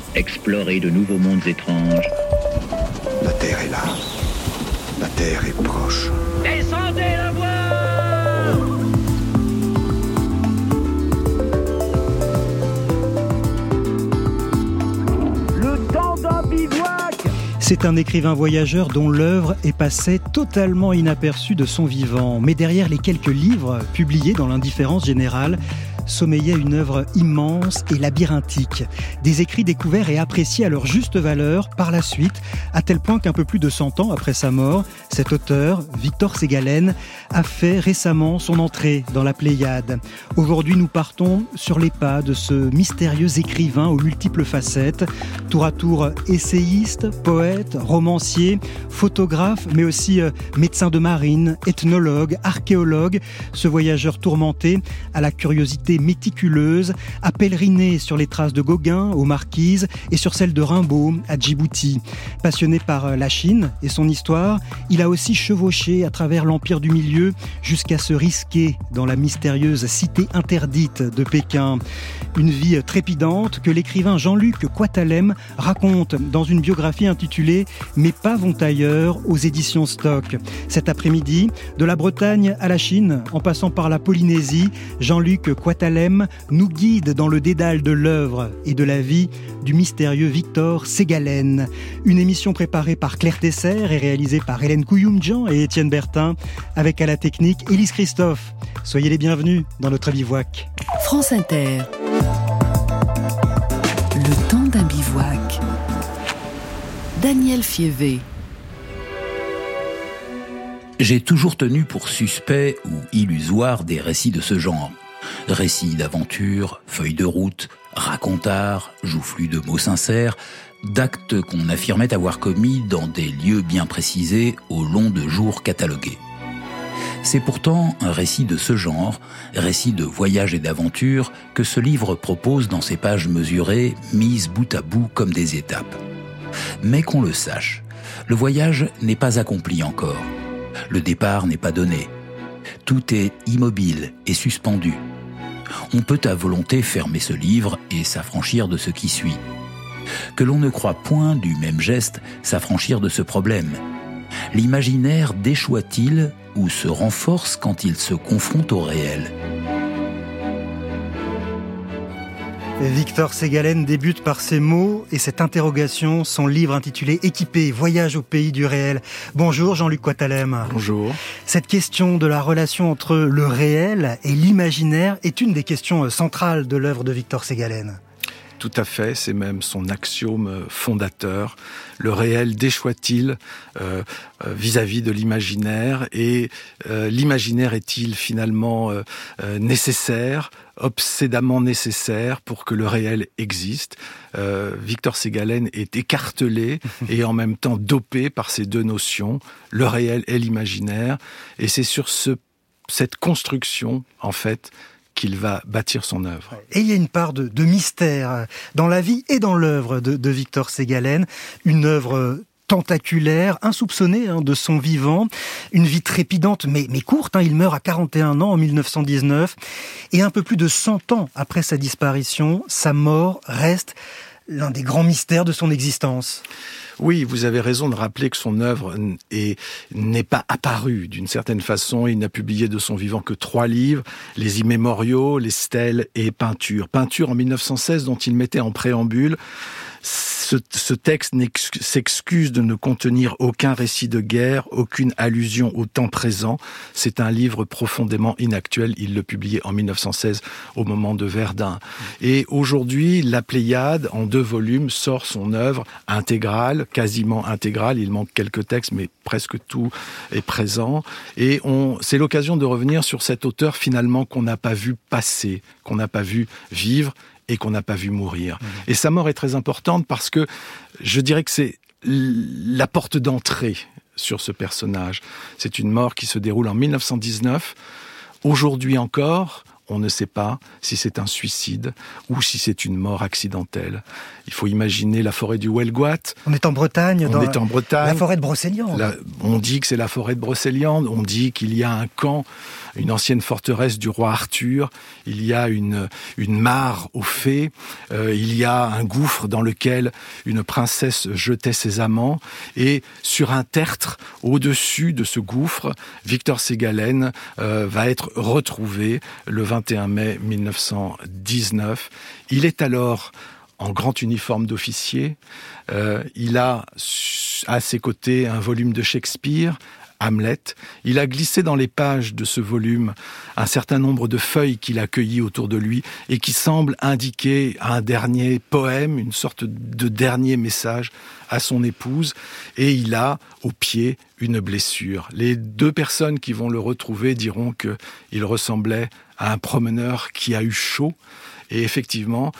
explorer de nouveaux mondes étranges. La Terre est là. La Terre est proche. Descendez la voie! Le temps d'un bivouac! C'est un écrivain voyageur dont l'œuvre est passée totalement inaperçue de son vivant. Mais derrière les quelques livres publiés dans l'indifférence générale, sommeillait une œuvre immense et labyrinthique. Des écrits découverts et appréciés à leur juste valeur par la suite, à tel point qu'un peu plus de 100 ans après sa mort, cet auteur, Victor Ségalen, a fait récemment son entrée dans la Pléiade. Aujourd'hui, nous partons sur les pas de ce mystérieux écrivain aux multiples facettes, tour à tour essayiste, poète, romancier, photographe, mais aussi médecin de marine, ethnologue, archéologue. Ce voyageur tourmenté à la curiosité méticuleuse, a pèleriné sur les traces de Gauguin aux Marquises et sur celles de Rimbaud à Djibouti. Passionné par la Chine et son histoire, il a aussi chevauché à travers l'Empire du Milieu jusqu'à se risquer dans la mystérieuse cité interdite de Pékin. Une vie trépidante que l'écrivain Jean-Luc Quatalem raconte dans une biographie intitulée « Mes pas vont ailleurs » aux éditions Stock. Cet après-midi, de la Bretagne à la Chine, en passant par la Polynésie, Jean-Luc Quatalem nous guide dans le dédale de l'œuvre et de la vie du mystérieux Victor Ségalen. Une émission préparée par Claire Tesser et réalisée par Hélène Couilloum-Jean et Étienne Bertin, avec à la technique Élise Christophe. Soyez les bienvenus dans notre bivouac. France Inter. Le temps d'un bivouac. Daniel Fievé. J'ai toujours tenu pour suspect ou illusoire des récits de ce genre. Récits d'aventure, feuilles de route, racontars, joufflus de mots sincères, d'actes qu'on affirmait avoir commis dans des lieux bien précisés au long de jours catalogués. C'est pourtant un récit de ce genre, récit de voyage et d'aventure, que ce livre propose dans ses pages mesurées, mises bout à bout comme des étapes. Mais qu'on le sache, le voyage n'est pas accompli encore. Le départ n'est pas donné. Tout est immobile et suspendu. On peut à volonté fermer ce livre et s'affranchir de ce qui suit. Que l'on ne croit point du même geste s'affranchir de ce problème. L'imaginaire déchoit-il ou se renforce quand il se confronte au réel ? Victor Ségalen débute par ces mots et cette interrogation, son livre intitulé « Équipé, voyage au pays du réel ». Bonjour Jean-Luc Quatalem. Bonjour. Cette question de la relation entre le réel et l'imaginaire est une des questions centrales de l'œuvre de Victor Ségalen. Tout à fait, c'est même son axiome fondateur. Le réel déchoit-il vis-à-vis de l'imaginaire et l'imaginaire est-il finalement nécessaire, obsédamment nécessaire pour que le réel existe. Victor Ségalen est écartelé et en même temps dopé par ces deux notions, le réel et l'imaginaire. Et c'est sur cette construction, en fait, qu'il va bâtir son œuvre. Et il y a une part de mystère dans la vie et dans l'œuvre de Victor Ségalen, une œuvre tentaculaire, insoupçonnée de son vivant, une vie trépidante mais courte, il meurt à 41 ans en 1919, et un peu plus de 100 ans après sa disparition, sa mort reste l'un des grands mystères de son existence. Oui, vous avez raison de rappeler que son œuvre n'est pas apparue. D'une certaine façon, il n'a publié de son vivant que 3 livres, les immémoriaux, les stèles et Peinture. Peinture en 1916 dont il mettait en préambule ce texte s'excuse de ne contenir aucun récit de guerre, aucune allusion au temps présent. C'est un livre profondément inactuel. Il le publiait en 1916 au moment de Verdun. Et aujourd'hui, la Pléiade, en 2 volumes, sort son œuvre intégrale, quasiment intégrale. Il manque quelques textes, mais presque tout est présent. Et c'est l'occasion de revenir sur cet auteur finalement qu'on n'a pas vu passer, qu'on n'a pas vu vivre, et qu'on n'a pas vu mourir. Et sa mort est très importante parce que je dirais que c'est la porte d'entrée sur ce personnage. C'est une mort qui se déroule en 1919. Aujourd'hui encore, on ne sait pas si c'est un suicide ou si c'est une mort accidentelle. Il faut imaginer la forêt du Huelgoat. On est en Bretagne, la forêt de Brocéliande. On dit que c'est la forêt de Brocéliande, on dit qu'il y a un camp, une ancienne forteresse du roi Arthur, il y a une mare aux fées, il y a un gouffre dans lequel une princesse jetait ses amants, et sur un tertre, au-dessus de ce gouffre, Victor Ségalen va être retrouvé le 21 mai 1919. Il est alors en grand uniforme d'officier, il a à ses côtés un volume de Shakespeare, Hamlet. Il a glissé dans les pages de ce volume un certain nombre de feuilles qu'il a cueillies autour de lui et qui semblent indiquer un dernier poème, une sorte de dernier message à son épouse. Et il a au pied une blessure. Les deux personnes qui vont le retrouver diront qu'il ressemblait à un promeneur qui a eu chaud. Et effectivement,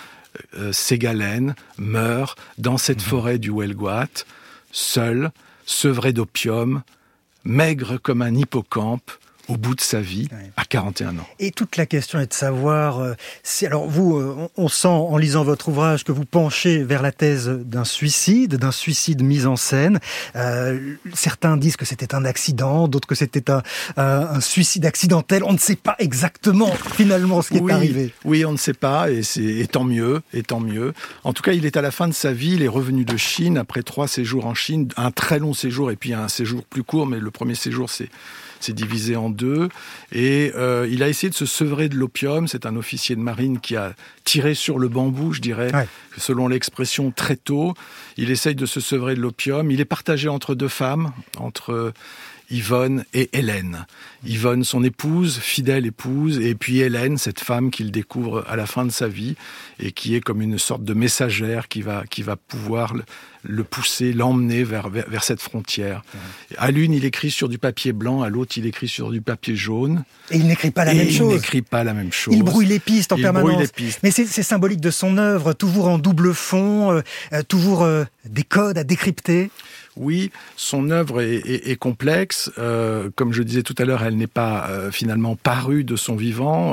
Ségalen meurt dans cette forêt du Huelgoat, seul, sevré d'opium, maigre comme un hippocampe, au bout de sa vie, à 41 ans. Et toute la question est de savoir si... Alors vous, on sent en lisant votre ouvrage que vous penchez vers la thèse d'un suicide mis en scène. Certains disent que c'était un accident, d'autres que c'était un suicide accidentel. On ne sait pas exactement, finalement, ce qui est arrivé. Oui, on ne sait pas, et tant mieux. En tout cas, il est à la fin de sa vie, il est revenu de Chine, après 3 séjours en Chine, un très long séjour, et puis un séjour plus court, mais le premier séjour, c'est divisé en 2, et il a essayé de se sevrer de l'opium. C'est un officier de marine qui a tiré sur le bambou, je dirais, selon l'expression, très tôt. Il essaye de se sevrer de l'opium. Il est partagé entre 2 femmes, entre Yvonne et Hélène. Yvonne, son épouse, fidèle épouse, et puis Hélène, cette femme qu'il découvre à la fin de sa vie, et qui est comme une sorte de messagère qui va pouvoir le pousser, l'emmener vers cette frontière. À l'une, il écrit sur du papier blanc, à l'autre, il écrit sur du papier jaune. Et il n'écrit pas la même chose. Il brouille les pistes en permanence. Mais c'est symbolique de son œuvre, toujours en double fond, toujours des codes à décrypter. Oui, son œuvre est complexe. Comme je disais tout à l'heure, elle n'est pas finalement parue de son vivant.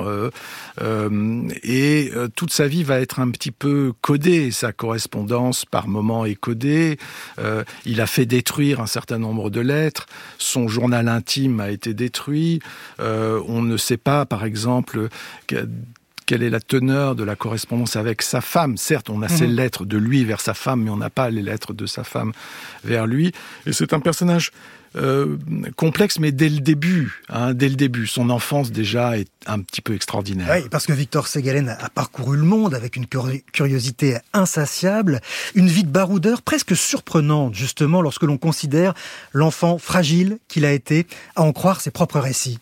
Et toute sa vie va être un petit peu codée. Sa correspondance, par moments, est codée. Il a fait détruire un certain nombre de lettres. Son journal intime a été détruit. On ne sait pas, par exemple, quelle est la teneur de la correspondance avec sa femme. Certes, on a ces lettres de lui vers sa femme, mais on n'a pas les lettres de sa femme vers lui. Et c'est un personnage complexe, mais dès le début. Son enfance, déjà, est un petit peu extraordinaire. Oui, parce que Victor Ségalen a parcouru le monde avec une curiosité insatiable, une vie de baroudeur presque surprenante, justement, lorsque l'on considère l'enfant fragile qu'il a été, à en croire ses propres récits.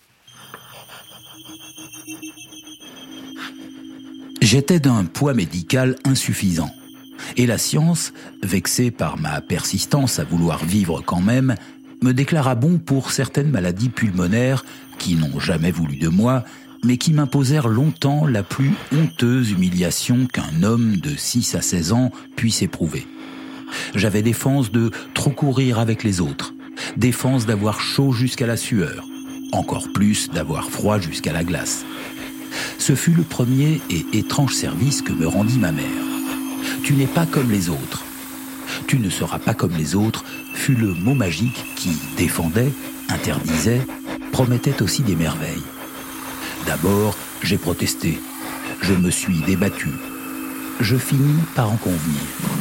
J'étais d'un poids médical insuffisant. Et la science, vexée par ma persistance à vouloir vivre quand même, me déclara bon pour certaines maladies pulmonaires qui n'ont jamais voulu de moi, mais qui m'imposèrent longtemps la plus honteuse humiliation qu'un homme de 6 à 16 ans puisse éprouver. J'avais défense de trop courir avec les autres, défense d'avoir chaud jusqu'à la sueur, encore plus d'avoir froid jusqu'à la glace. Ce fut le premier et étrange service que me rendit ma mère. Tu n'es pas comme les autres. Tu ne seras pas comme les autres fut le mot magique qui défendait, interdisait, promettait aussi des merveilles. D'abord, j'ai protesté. Je me suis débattu. Je finis par en convenir.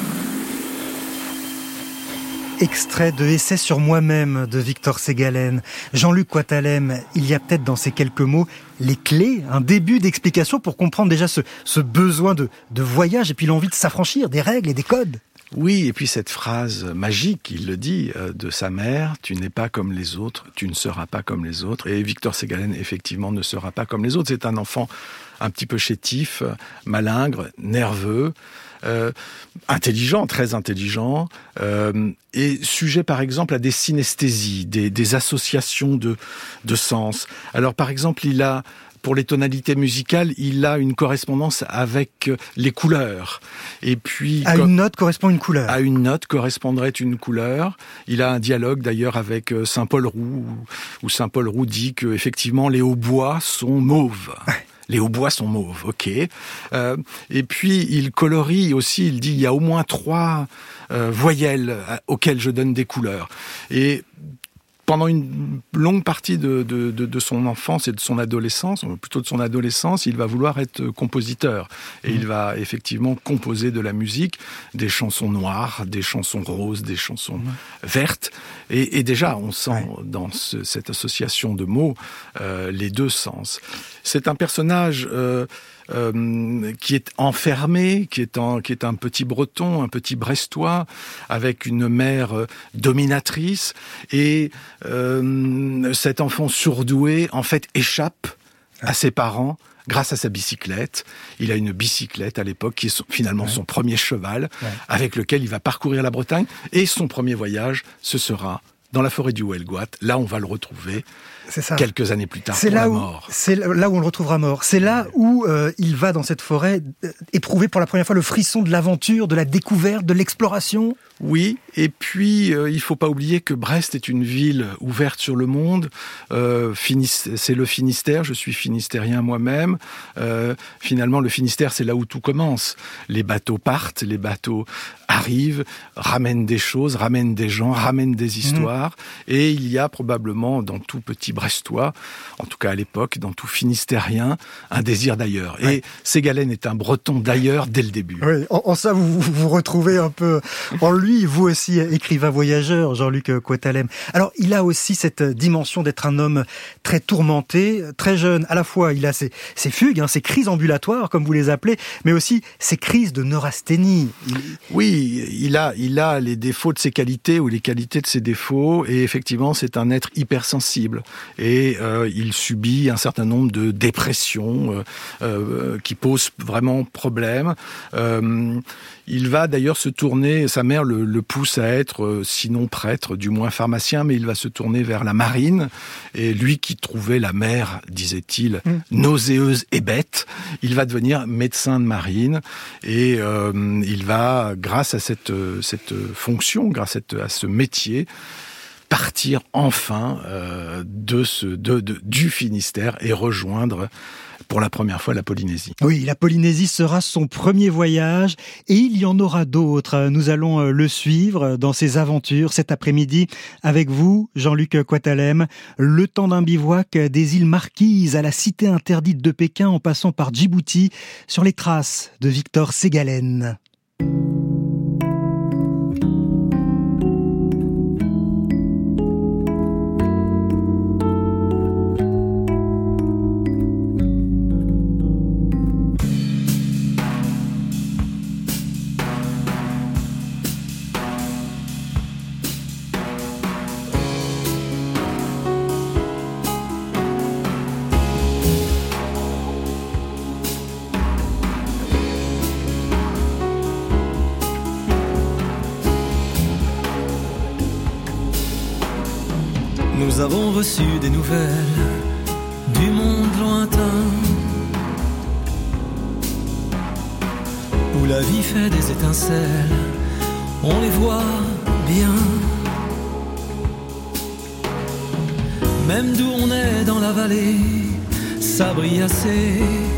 Extrait de Essai sur moi-même de Victor Ségalen. Jean-Luc Coitalem, il y a peut-être dans ces quelques mots les clés, un début d'explication pour comprendre déjà ce besoin de voyage et puis l'envie de s'affranchir des règles et des codes. Oui, et puis cette phrase magique, il le dit, de sa mère, tu n'es pas comme les autres, tu ne seras pas comme les autres. Et Victor Ségalen, effectivement, ne sera pas comme les autres. C'est un enfant un petit peu chétif, malingre, nerveux, intelligent, très intelligent, et sujet par exemple à des synesthésies, des associations de sens. Alors par exemple, pour les tonalités musicales, il a une correspondance avec les couleurs. Et puis, une note correspond une couleur. À une note correspondrait une couleur. Il a un dialogue d'ailleurs avec Saint-Paul Roux, où Saint-Paul Roux dit que effectivement les hautbois sont mauves. Les hautbois sont mauves, ok. Et puis il colorie aussi, il dit il y a au moins 3 voyelles auxquelles je donne des couleurs. Et pendant une longue partie de son enfance et de son adolescence, ou plutôt de son adolescence, il va vouloir être compositeur. Et il va effectivement composer de la musique, des chansons noires, des chansons roses, des chansons vertes. Et déjà, on sent dans cette association de mots les deux sens. C'est un personnage qui est enfermé, qui est un petit breton, un petit brestois, avec une mère dominatrice, et cet enfant surdoué, en fait, échappe à ses parents grâce à sa bicyclette. Il a une bicyclette à l'époque, qui est finalement son premier cheval, avec lequel il va parcourir la Bretagne, et son premier voyage, ce sera dans la forêt du Huelgoat. Là, on va le retrouver. C'est ça. Quelques années plus tard, pour la mort. C'est là où on le retrouvera mort. C'est là où il va, dans cette forêt, éprouver pour la première fois le frisson de l'aventure, de la découverte, de l'exploration. Oui, et puis il faut pas oublier que Brest est une ville ouverte sur le monde. C'est le Finistère, je suis finistérien moi-même. Finalement, le Finistère, c'est là où tout commence. Les bateaux partent, les bateaux arrivent, ramènent des choses, ramènent des gens, ramènent des histoires. Et il y a probablement dans tout petit Brestois, en tout cas à l'époque, dans tout Finistérien, un désir d'ailleurs. Ouais. Et Ségalen est un breton d'ailleurs dès le début. Oui, en ça, vous retrouvez un peu en lui, vous aussi, écrivain voyageur, Jean-Luc Coëtalem. Alors, il a aussi cette dimension d'être un homme très tourmenté, très jeune. À la fois, il a ses fugues, ses crises ambulatoires, comme vous les appelez, mais aussi ses crises de neurasthénie. Oui, il a les défauts de ses qualités ou les qualités de ses défauts, et effectivement, c'est un être hypersensible. Et il subit un certain nombre de dépressions qui posent vraiment problème. Il va d'ailleurs se tourner, sa mère le pousse à être, sinon prêtre, du moins pharmacien, mais il va se tourner vers la marine. Et lui qui trouvait la mer, disait-il, nauséeuse et bête, il va devenir médecin de marine. Et il va, grâce à cette fonction, grâce à ce métier, partir enfin du Finistère et rejoindre pour la première fois la Polynésie. Oui, la Polynésie sera son premier voyage et il y en aura d'autres. Nous allons le suivre dans ses aventures cet après-midi avec vous, Jean-Luc Coëtalem. Le temps d'un bivouac des îles Marquises à la cité interdite de Pékin en passant par Djibouti sur les traces de Victor Ségalen. Nous avons reçu des nouvelles du monde lointain, où la vie fait des étincelles, on les voit bien. Même d'où on est dans la vallée, ça brille assez.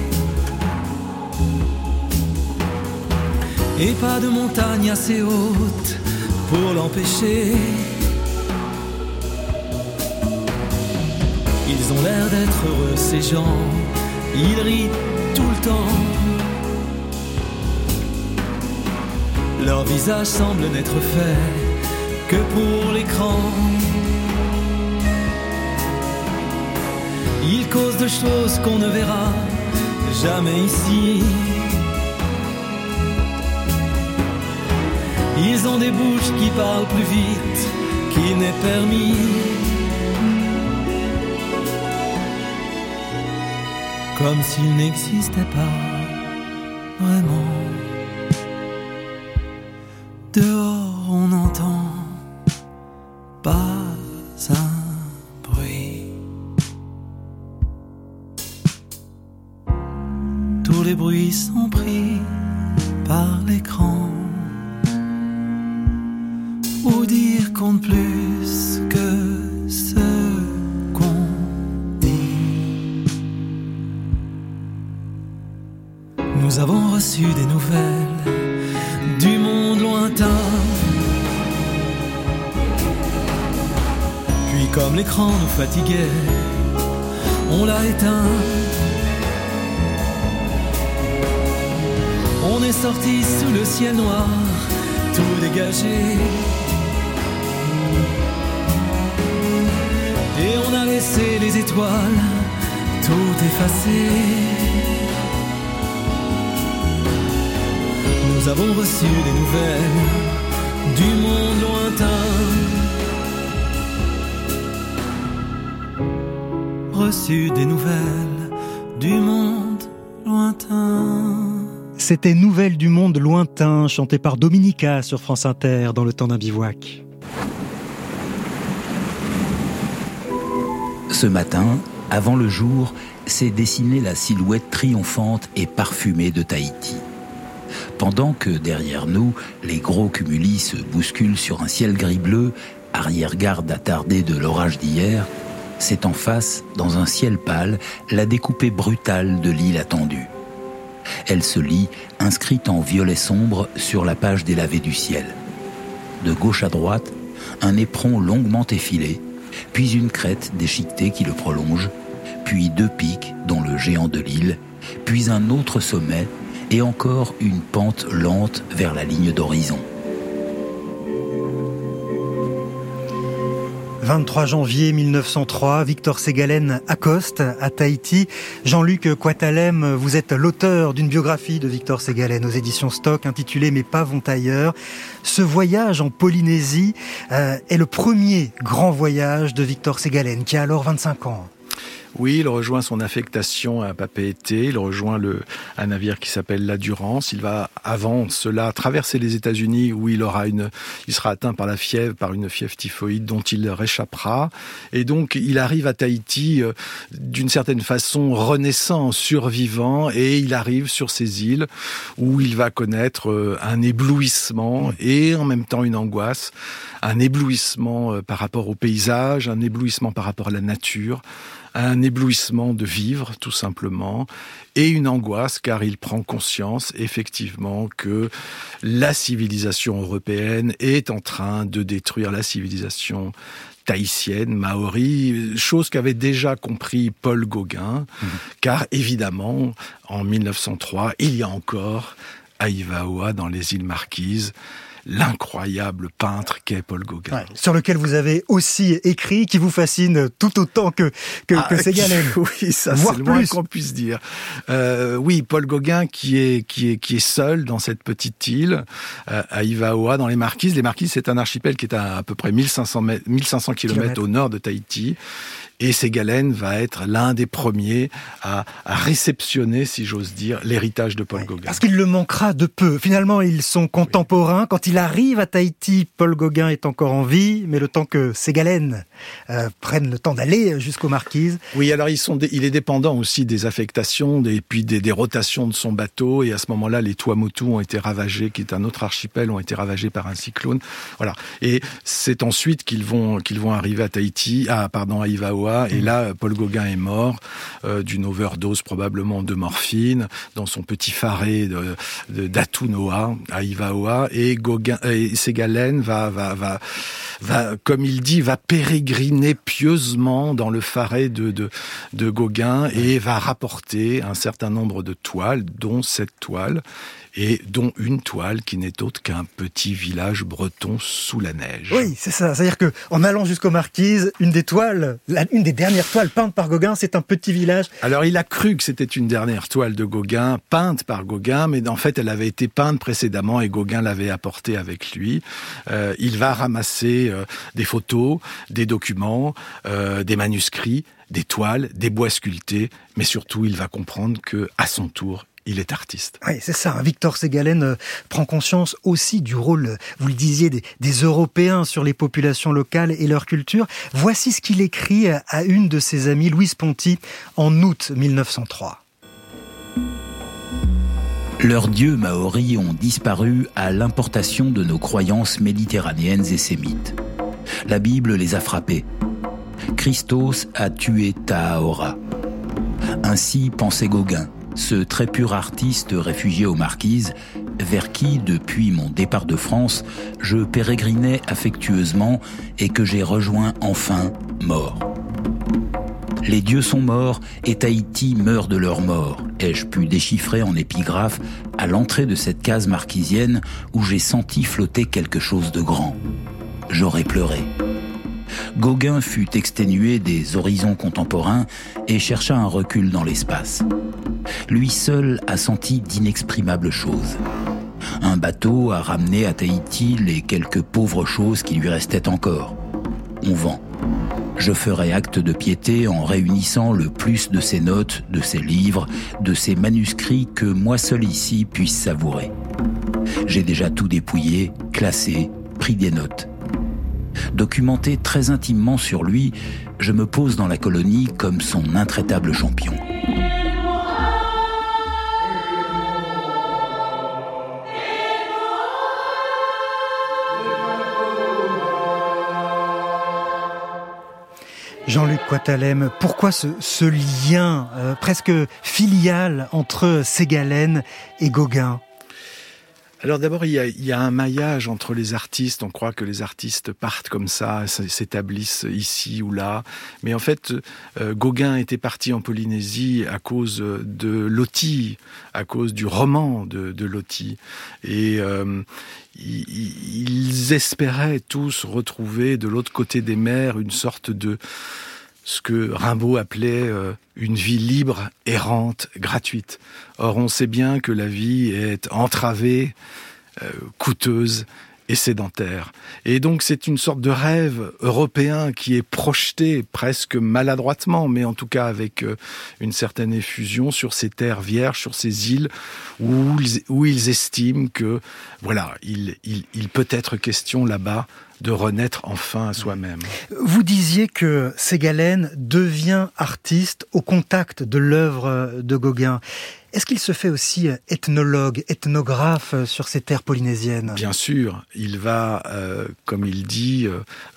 Et pas de montagne assez haute pour l'empêcher. Ils ont l'air d'être heureux ces gens, ils rient tout le temps. Leur visage semble n'être fait que pour l'écran. Ils causent de choses qu'on ne verra jamais ici. Ils ont des bouches qui parlent plus vite qu'il n'est permis. Comme s'il n'existait pas vraiment. Dehors on n'entend pas un bruit. Tous les bruits sont pris par l'écran. Ou dire compte plus que ce qu'on dit. du monde lointain. Puis comme l'écran nous fatiguait, on l'a éteint. On est sorti sous le ciel noir, tout dégagé. Et on a laissé les étoiles tout effacer. Nous avons reçu des nouvelles du monde lointain. Reçu des nouvelles du monde lointain. C'était Nouvelles du monde lointain, chanté par Dominica sur France Inter dans Le Temps d'un bivouac. Ce matin, avant le jour, s'est dessinée la silhouette triomphante et parfumée de Tahiti. Pendant que derrière nous, les gros cumulis se bousculent sur un ciel gris-bleu, arrière-garde attardée de l'orage d'hier, c'est en face, dans un ciel pâle, la découpée brutale de l'île attendue. Elle se lit, inscrite en violet sombre sur la page délavée du ciel. De gauche à droite, un éperon longuement effilé, puis une crête déchiquetée qui le prolonge, puis 2 pics, dont le géant de l'île, puis un autre sommet, et encore une pente lente vers la ligne d'horizon. 23 janvier 1903, Victor Ségalen accoste à Tahiti. Jean-Luc Coitalem, vous êtes l'auteur d'une biographie de Victor Ségalen aux éditions Stock intitulée « Mes pas vont ailleurs ». Ce voyage en Polynésie est le premier grand voyage de Victor Ségalen, qui a alors 25 ans. Oui, il rejoint son affectation à Papeete, il rejoint un navire qui s'appelle l'Adurance. Il va avant cela traverser les États-Unis où il sera atteint par une fièvre typhoïde dont il réchappera. Et donc il arrive à Tahiti d'une certaine façon renaissant, survivant, et il arrive sur ces îles où il va connaître un éblouissement et en même temps une angoisse. Un éblouissement par rapport au paysage, un éblouissement par rapport à la nature, un éblouissement de vivre, tout simplement, et une angoisse, car il prend conscience, effectivement, que la civilisation européenne est en train de détruire la civilisation tahitienne, maori, chose qu'avait déjà compris Paul Gauguin, car évidemment, en 1903, il y a encore, à Ivaoa, dans les îles Marquises, l'incroyable peintre qu'est Paul Gauguin. Ouais, sur lequel vous avez aussi écrit, qui vous fascine tout autant que Ségalen. Oui, ça c'est le moins qu'on puisse dire. Oui, Paul Gauguin qui est seul dans cette petite île, à Ivaoa, dans les Marquises. Les Marquises, c'est un archipel qui est à peu près 1500 kilomètres au nord de Tahiti. Et Ségalen va être l'un des premiers à réceptionner, si j'ose dire, l'héritage de Paul Gauguin. Parce qu'il le manquera de peu. Finalement, ils sont contemporains. Oui. Quand il arrive à Tahiti, Paul Gauguin est encore en vie, mais le temps que Ségalen prenne le temps d'aller jusqu'aux Marquises. Oui, alors il est dépendant aussi des affectations, puis des rotations de son bateau. Et à ce moment-là, les Tuamotu ont été ravagés, qui est un autre archipel, ont été ravagés par un cyclone. Voilà. Et c'est ensuite qu'ils vont arriver à Tahiti, à Ivaoa. Et là, Paul Gauguin est mort d'une overdose probablement de morphine dans son petit faré d'Atunoa à Ivaoa. Et Ségalen va, comme il dit, va pérégriner pieusement dans le faré de Gauguin et va rapporter un certain nombre de toiles, dont cette toile, et dont une toile qui n'est autre qu'un petit village breton sous la neige. Oui, c'est ça. C'est-à-dire que en allant jusqu'aux Marquises, une des dernières toiles peintes par Gauguin, c'est un petit village. Alors il a cru que c'était une dernière toile de Gauguin, peinte par Gauguin, mais en fait elle avait été peinte précédemment et Gauguin l'avait apportée avec lui. Il va ramasser des photos, des documents, des manuscrits, des toiles, des bois sculptés, mais surtout il va comprendre que à son tour, il est artiste. Oui, c'est ça. Victor Ségalen prend conscience aussi du rôle, vous le disiez, des Européens sur les populations locales et leur culture. Voici ce qu'il écrit à une de ses amies, Louise Ponty, en août 1903. Leurs dieux maoris ont disparu à l'importation de nos croyances méditerranéennes et sémites. La Bible les a frappés. Christos a tué Taahora. Ainsi pensait Gauguin, ce très pur artiste réfugié aux Marquises, vers qui, depuis mon départ de France, je pérégrinais affectueusement et que j'ai rejoint enfin mort. Les dieux sont morts et Tahiti meurt de leur mort, ai-je pu déchiffrer en épigraphe à l'entrée de cette case marquisienne où j'ai senti flotter quelque chose de grand. J'aurais pleuré. Gauguin fut exténué des horizons contemporains et chercha un recul dans l'espace. Lui seul a senti d'inexprimables choses. Un bateau a ramené à Tahiti les quelques pauvres choses qui lui restaient encore. On vend. Je ferai acte de piété en réunissant le plus de ces notes, de ces livres, de ces manuscrits que moi seul ici puisse savourer. J'ai déjà tout dépouillé, classé, pris des notes. Documenté très intimement sur lui, je me pose dans la colonie comme son intraitable champion. Jean-Luc Coitalem, pourquoi ce lien presque filial entre Ségalen et Gauguin ? Alors d'abord, il y a un maillage entre les artistes. On croit que les artistes partent comme ça, s'établissent ici ou là. Mais en fait, Gauguin était parti en Polynésie à cause de Loti, à cause du roman de Loti. Et ils espéraient tous retrouver de l'autre côté des mers une sorte de ce que Rimbaud appelait une vie libre, errante, gratuite. Or, on sait bien que la vie est entravée, coûteuse et sédentaire. Et donc, c'est une sorte de rêve européen qui est projeté presque maladroitement, mais en tout cas avec une certaine effusion sur ces terres vierges, sur ces îles où ils estiment que, voilà, il peut être question là-bas de renaître enfin à soi-même. Vous disiez que Ségalen devient artiste au contact de l'œuvre de Gauguin. Est-ce qu'il se fait aussi ethnologue, ethnographe sur ces terres polynésiennes ? Bien sûr, il va, comme il dit,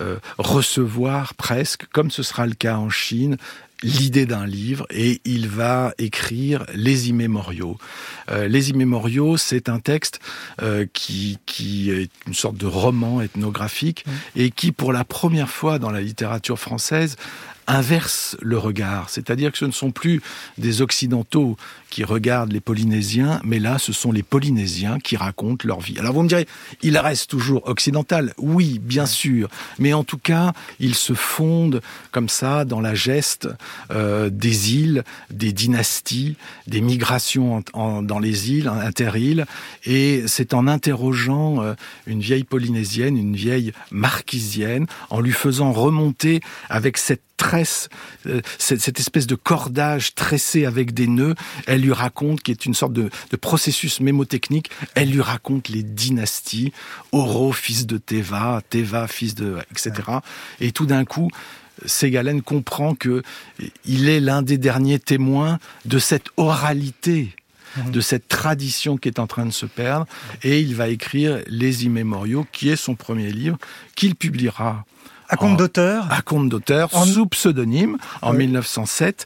recevoir presque, comme ce sera le cas en Chine, l'idée d'un livre, et il va écrire Les Immémoriaux. Les Immémoriaux, c'est un texte qui est une sorte de roman ethnographique et qui, pour la première fois dans la littérature française, inverse le regard. C'est-à-dire que ce ne sont plus des Occidentaux qui regardent les Polynésiens, mais là, ce sont les Polynésiens qui racontent leur vie. Alors vous me direz, il reste toujours occidental. Oui, bien sûr. Mais en tout cas, il se fonde comme ça dans la geste des îles, des dynasties, des migrations dans les îles, inter-îles. Et c'est en interrogeant une vieille Polynésienne, une vieille marquisienne, en lui faisant remonter avec cette tresse, cette espèce de cordage tressé avec des nœuds, elle lui raconte, qui est une sorte de processus mémotechnique, elle lui raconte les dynasties, Oro, fils de Teva, Teva, fils de... etc. Et tout d'un coup, Ségalen comprend que il est l'un des derniers témoins de cette oralité, de cette tradition qui est en train de se perdre, et il va écrire Les Immémoriaux, qui est son premier livre, qu'il publiera à compte d'auteur, sous pseudonyme, en 1909,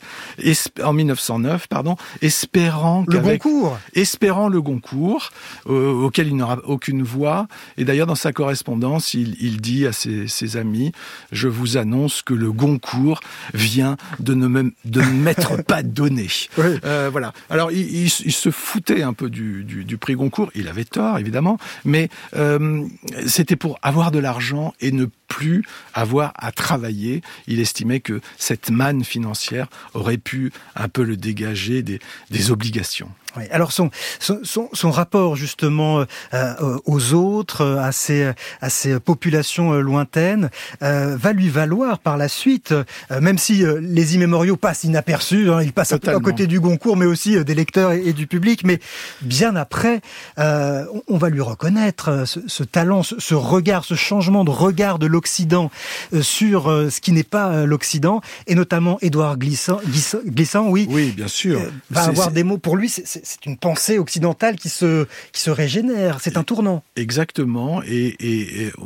espérant le Goncourt, auquel il n'aura aucune voix. Et d'ailleurs, dans sa correspondance, il dit à ses amis, je vous annonce que le Goncourt vient de ne m'être pas donné. Oui. Voilà. Alors, il se foutait un peu du prix Goncourt. Il avait tort, évidemment, mais c'était pour avoir de l'argent et ne plus avoir à travailler. Il estimait que cette manne financière aurait pu un peu le dégager des obligations. Oui, alors son rapport justement aux autres, à ces populations lointaines, va lui valoir par la suite, même si les Immémoriaux passent inaperçus, ils passent à côté du Goncourt, mais aussi des lecteurs et du public, mais bien après, on va lui reconnaître ce talent, ce regard, ce changement de regard de l'Occident sur ce qui n'est pas l'Occident, et notamment Édouard Glissant, oui. Oui, bien sûr. Va avoir des mots pour lui, c'est une pensée occidentale qui se régénère. C'est un tournant. Exactement. Et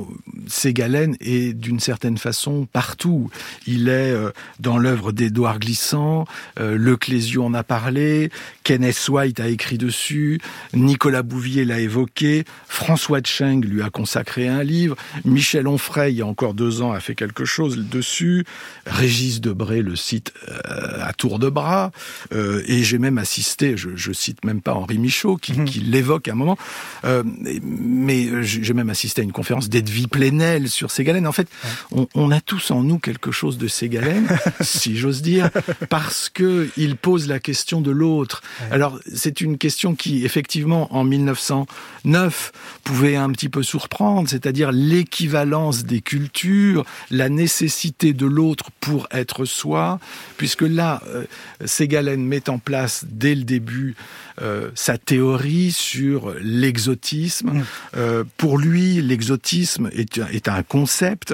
Ségalen est d'une certaine façon partout. Il est dans l'œuvre d'Édouard Glissant, Le Clésio en a parlé, Kenneth White a écrit dessus, Nicolas Bouvier l'a évoqué, François Tcheng lui a consacré un livre, Michel Onfray, il y a encore 2 ans, a fait quelque chose dessus, Régis Debray le cite à tour de bras, et j'ai même assisté, je cite même pas Henri Michaud, qui l'évoque à un moment, mais j'ai même assisté à une conférence d'Edwy Plenel sur Ségalen. En fait, on a tous en nous quelque chose de Ségalen, si j'ose dire, parce que il pose la question de l'autre. Alors, c'est une question qui, effectivement, en 1909, pouvait un petit peu surprendre, c'est-à-dire l'équivalence des cultures, la nécessité de l'autre pour être soi, puisque là, Ségalen met en place, dès le début, sa théorie sur l'exotisme. Pour lui, l'exotisme est un concept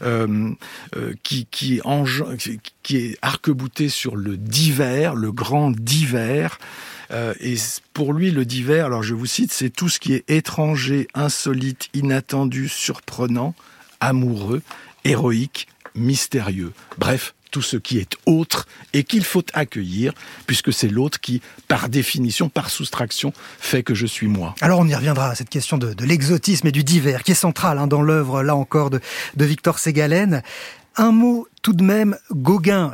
qui est arc-bouté sur le divers, le grand divers. Et pour lui, le divers, alors je vous cite, c'est tout ce qui est étranger, insolite, inattendu, surprenant, amoureux, héroïque, mystérieux. Bref, tout ce qui est autre et qu'il faut accueillir, puisque c'est l'autre qui, par définition, par soustraction, fait que je suis moi. Alors on y reviendra à cette question de l'exotisme et du divers, qui est centrale dans l'œuvre, là encore, de Victor Ségalen. Un mot tout de même, Gauguin.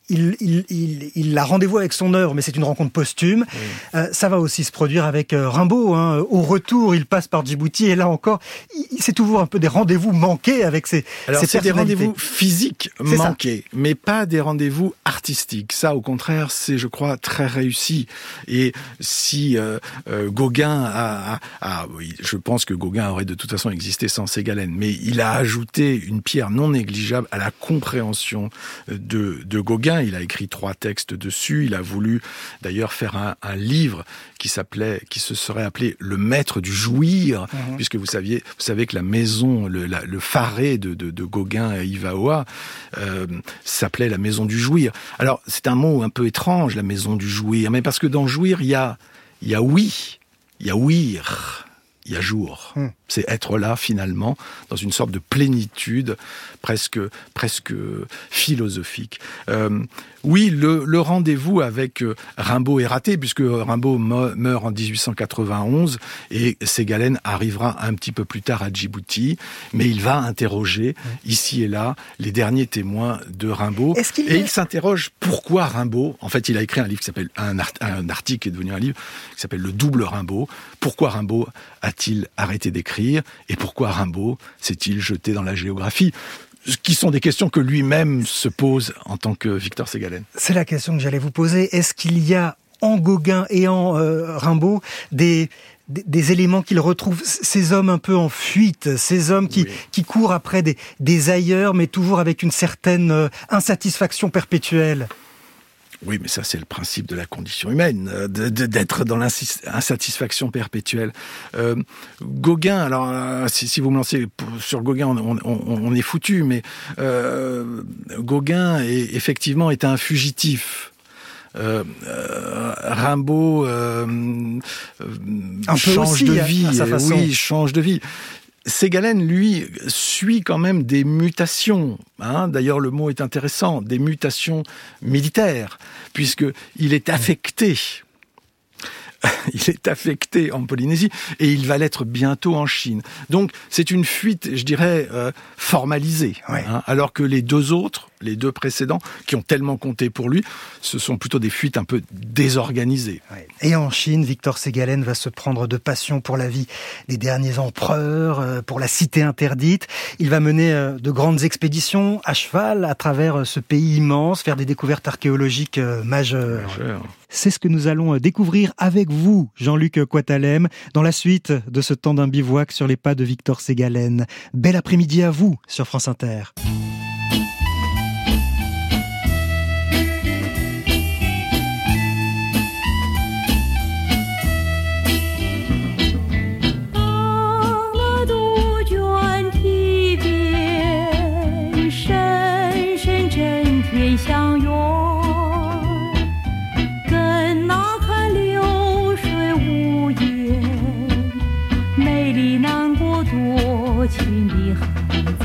Il a rendez-vous avec son œuvre, mais c'est une rencontre posthume. Oui. Ça va aussi se produire avec Rimbaud. Au retour, il passe par Djibouti, et là encore, c'est toujours un peu des rendez-vous manqués avec ses c'est des rendez-vous physiques manqués, mais pas des rendez-vous artistiques. Ça, au contraire, c'est, je crois, très réussi. Et si Gauguin oui, je pense que Gauguin aurait de toute façon existé sans Ségalen, mais il a ajouté une pierre non négligeable à la compréhension de Gauguin. Il a écrit 3 textes dessus. Il a voulu d'ailleurs faire un livre qui se serait appelé Le Maître du Jouir, puisque vous savez que la maison, le Faré de Gauguin et Ivaoa s'appelait la Maison du Jouir. Alors c'est un mot un peu étrange, la Maison du Jouir, mais parce que dans Jouir il y a oui, il y a ouïr. Il y a jour. C'est être là, finalement, dans une sorte de plénitude presque philosophique. Oui, le rendez-vous avec Rimbaud est raté, puisque Rimbaud meurt en 1891 et Ségalen arrivera un petit peu plus tard à Djibouti, mais il va interroger, ici et là, les derniers témoins de Rimbaud. Il s'interroge pourquoi Rimbaud. En fait, il a écrit un livre qui s'appelle un article qui est devenu un livre qui s'appelle Le Double Rimbaud. Pourquoi Rimbaud a-t-il arrêté d'écrire et pourquoi Rimbaud s'est-il jeté dans la géographie ? Qui sont des questions que lui-même se pose en tant que Victor Ségalen. C'est la question que j'allais vous poser. Est-ce qu'il y a en Gauguin et en Rimbaud des éléments qu'il retrouve, ces hommes un peu en fuite, ces hommes qui courent après des ailleurs, mais toujours avec une certaine insatisfaction perpétuelle ? Oui, mais ça, c'est le principe de la condition humaine, d'être dans l'insatisfaction perpétuelle. Gauguin, alors, si vous me lancez sur Gauguin, on est foutu, mais Gauguin, effectivement, est un fugitif. Rimbaud change de vie, à sa façon. Oui, change de vie. Ségalen, lui, suit quand même des mutations. D'ailleurs, le mot est intéressant, des mutations militaires, puisqu'il est affecté. Il est affecté en Polynésie et il va l'être bientôt en Chine. Donc, c'est une fuite, je dirais, formalisée. Ouais. Alors que les deux précédents, qui ont tellement compté pour lui, ce sont plutôt des fuites un peu désorganisées. Ouais. Et en Chine, Victor Ségalen va se prendre de passion pour la vie des derniers empereurs, pour la cité interdite. Il va mener de grandes expéditions à cheval à travers ce pays immense, faire des découvertes archéologiques majeures. C'est ce que nous allons découvrir avec vous, Jean-Luc Coitalem, dans la suite de ce temps d'un bivouac sur les pas de Victor Ségalen. Bel après-midi à vous sur France Inter.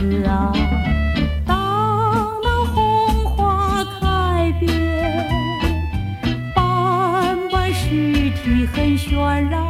子啊，当那红花开遍，斑斑尸体很喧嚷，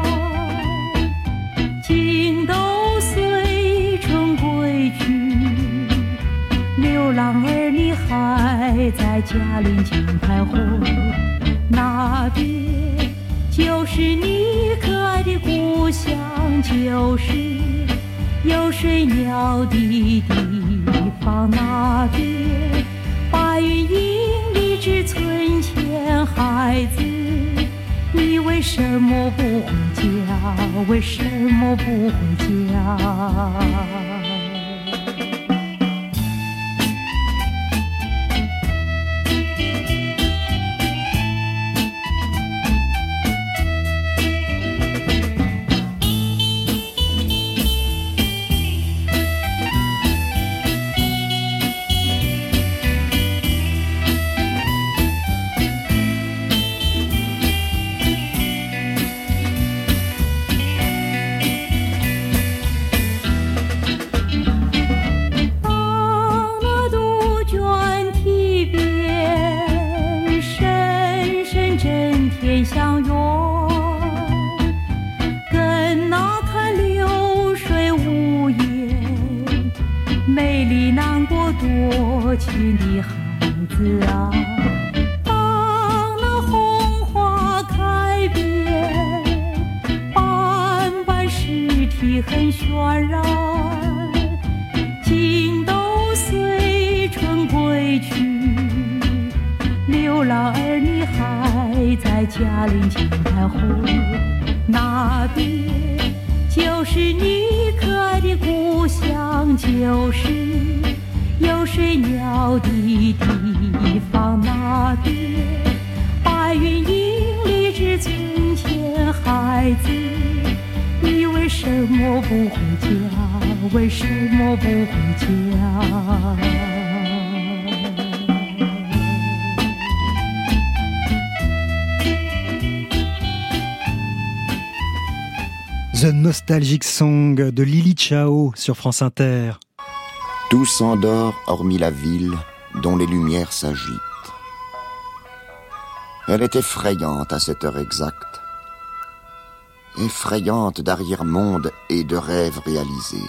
尽都随春归去，流浪儿女还在嘉陵井徘徊，那边就是你可爱的故乡，就是有水鸟的地方，那边白云映荔枝村前，孩子你为什么不回家？为什么不回家？多情的孩子啊，当那红花开遍，斑斑尸体很喧嚷，尽都随春归去，流浪儿女还在嘉陵井徘徊，那边就是你可爱的故乡，就是有水鸟的地方，那边白云映荔枝村前，孩子你为什么不回家？为什么不回家 The Nostalgic Song de Lily Chao sur France Inter. Tout s'endort hormis la ville dont les lumières s'agitent. Elle est effrayante à cette heure exacte, effrayante d'arrière-monde et de rêves réalisés.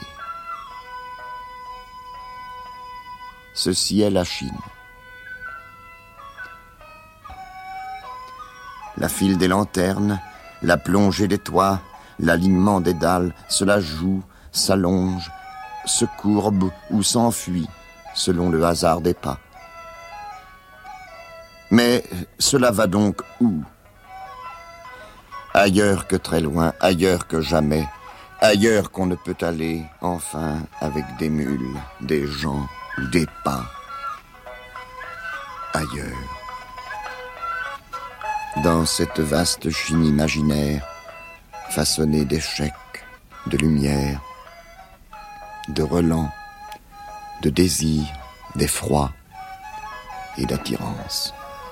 Ceci est la Chine. La file des lanternes, la plongée des toits, l'alignement des dalles, cela joue, s'allonge, se courbe ou s'enfuit selon le hasard des pas. Mais cela va donc où? Ailleurs que très loin, ailleurs que jamais, ailleurs qu'on ne peut aller, enfin, avec des mules, des gens ou des pas. Ailleurs. Dans cette vaste Chine imaginaire, façonnée d'échecs, de lumière, de relents, de désirs, d'effroi et d'attirance.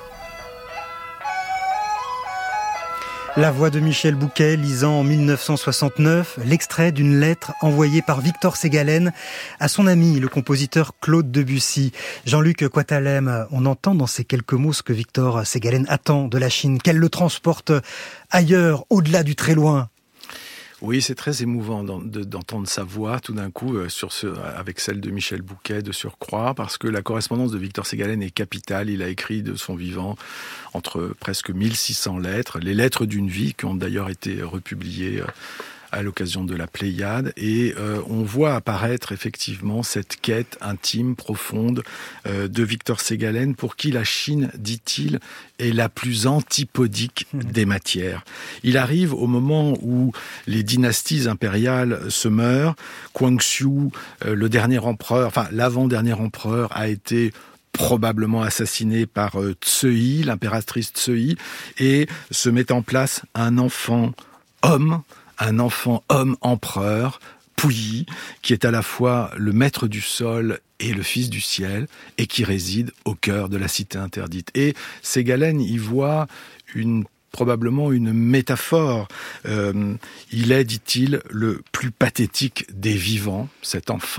La voix de Michel Bouquet lisant en 1969 l'extrait d'une lettre envoyée par Victor Ségalen à son ami, le compositeur Claude Debussy. Jean-Luc Coitalem, on entend dans ces quelques mots ce que Victor Ségalen attend de la Chine, qu'elle le transporte ailleurs, au-delà du très loin. Oui, c'est très émouvant d'entendre sa voix tout d'un coup avec celle de Michel Bouquet de surcroît, parce que la correspondance de Victor Ségalen est capitale. Il a écrit de son vivant entre presque 1600 lettres, les lettres d'une vie qui ont d'ailleurs été republiées à l'occasion de la Pléiade, et on voit apparaître effectivement cette quête intime, profonde de Victor Ségalen, pour qui la Chine, dit-il, est la plus antipodique des matières. Il arrive au moment où les dynasties impériales se meurent. Guangxu, le dernier empereur, enfin l'avant-dernier empereur, a été probablement assassiné par Tsui, l'impératrice Tsui, et se met en place un enfant homme empereur, Puyi, qui est à la fois le maître du sol et le fils du ciel, et qui réside au cœur de la cité interdite. Et Ségalen y voit probablement une métaphore. Il est, dit-il, le plus pathétique des vivants, cet enfant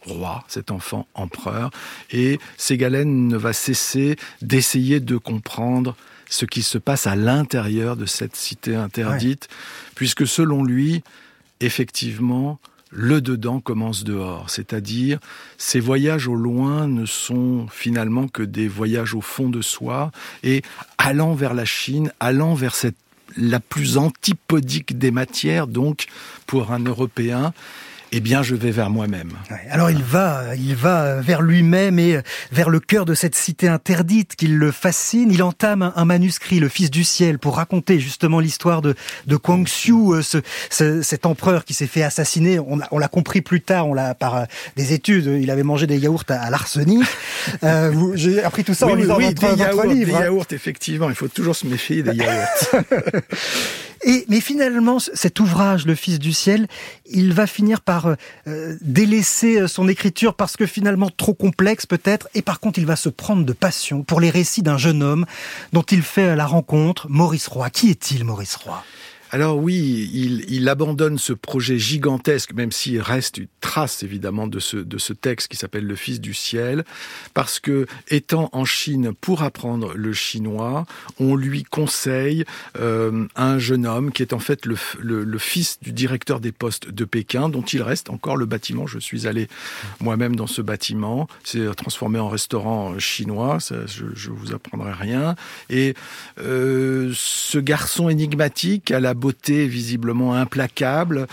roi, cet enfant empereur, et Ségalen ne va cesser d'essayer de comprendre ce qui se passe à l'intérieur de cette cité interdite, puisque selon lui, effectivement, le dedans commence dehors, c'est-à-dire ces voyages au loin ne sont finalement que des voyages au fond de soi, et allant vers la Chine, allant vers la plus antipodique des matières, donc pour un Européen, eh bien, je vais vers moi-même. Alors, il va vers lui-même et vers le cœur de cette cité interdite qui le fascine. Il entame un manuscrit, Le Fils du Ciel, pour raconter justement l'histoire de Guangxu, cet empereur qui s'est fait assassiner. On l'a compris plus tard, par des études. Il avait mangé des yaourts à l'arsenic. J'ai appris tout ça en lisant votre livre. Des yaourts, effectivement. Il faut toujours se méfier des yaourts. Mais finalement, cet ouvrage, Le Fils du Ciel, il va finir par délaisser son écriture parce que finalement trop complexe peut-être, et par contre il va se prendre de passion pour les récits d'un jeune homme dont il fait la rencontre, Maurice Roy. Qui est-il, Maurice Roy ? Alors oui, il abandonne ce projet gigantesque, même s'il reste une trace évidemment de ce texte qui s'appelle Le Fils du Ciel, parce que étant en Chine pour apprendre le chinois, on lui conseille un jeune homme qui est en fait le fils du directeur des postes de Pékin, dont il reste encore le bâtiment. Je suis allé moi-même dans ce bâtiment, c'est transformé en restaurant chinois, ça, je vous apprendrai rien. Et ce garçon énigmatique à la beauté visiblement implacable,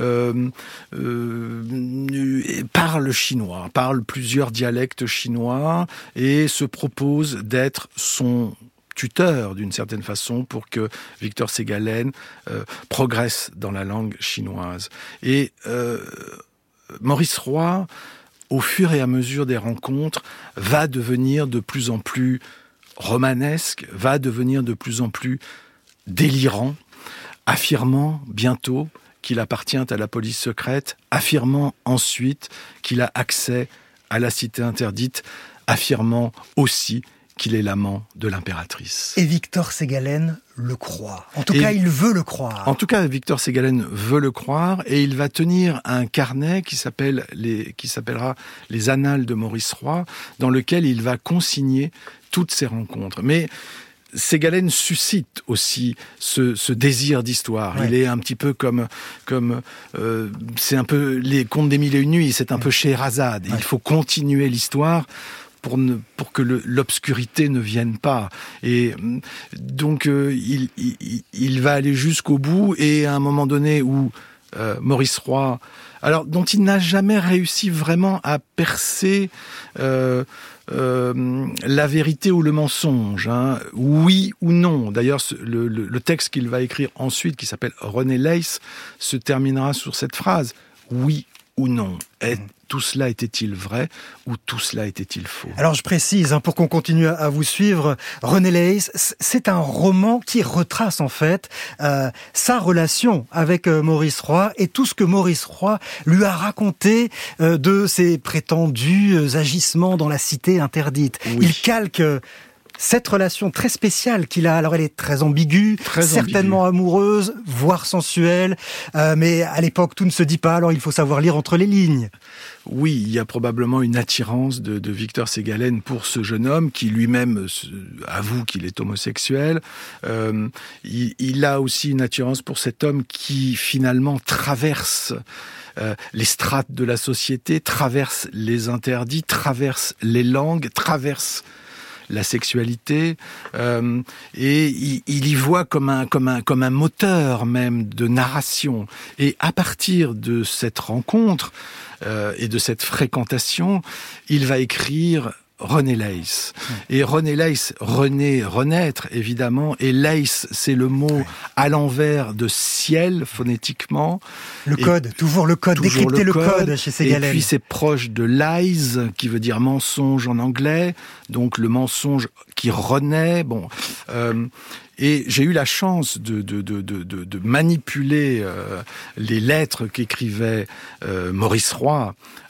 parle chinois, parle plusieurs dialectes chinois et se propose d'être son tuteur d'une certaine façon pour que Victor Ségalen progresse dans la langue chinoise. Et Maurice Roy, au fur et à mesure des rencontres, va devenir de plus en plus romanesque, va devenir de plus en plus délirant, affirmant bientôt qu'il appartient à la police secrète, affirmant ensuite qu'il a accès à la cité interdite, affirmant aussi qu'il est l'amant de l'impératrice. Et Victor Ségalen le croit. En tout cas, il veut le croire. En tout cas, Victor Ségalen veut le croire et il va tenir un carnet qui s'appellera Les Annales de Maurice Roy, dans lequel il va consigner toutes ses rencontres. Mais Ségalen suscite aussi ce désir d'histoire. Ouais. Il est un petit peu comme c'est un peu les contes des Mille et une nuits, c'est un peu Scheherazade. Ouais. Il faut continuer l'histoire pour que l'obscurité ne vienne pas. Et donc il va aller jusqu'au bout et à un moment donné où Maurice Roy, alors dont il n'a jamais réussi vraiment à percer la vérité ou le mensonge, hein, oui ou non. D'ailleurs, le texte qu'il va écrire ensuite, qui s'appelle René Leys, se terminera sur cette phrase, oui ou non. Tout cela était-il vrai ou tout cela était-il faux ? Alors je précise, pour qu'on continue à vous suivre, René Leys, c'est un roman qui retrace en fait sa relation avec Maurice Roy et tout ce que Maurice Roy lui a raconté de ses prétendus agissements dans la cité interdite. Oui. Il calque cette relation très spéciale qu'il a, alors elle est très ambiguë, certainement amoureuse, voire sensuelle, mais à l'époque tout ne se dit pas, alors il faut savoir lire entre les lignes. Oui, il y a probablement une attirance de Victor Ségalen pour ce jeune homme qui lui-même avoue qu'il est homosexuel. Il a aussi une attirance pour cet homme qui finalement traverse les strates de la société, traverse les interdits, traverse les langues, traverse la sexualité, et il y voit comme un moteur même de narration. Et à partir de cette rencontre et de cette fréquentation, il va écrire René Leys. Et René Leys, renaître évidemment, et Leys c'est le mot à l'envers de ciel phonétiquement. Le code, toujours le code, décrypter le code chez Ségalen. Et puis c'est proche de lies, qui veut dire mensonge en anglais, donc le mensonge qui renaît. Bon, et j'ai eu la chance de manipuler les lettres qu'écrivait Maurice Roy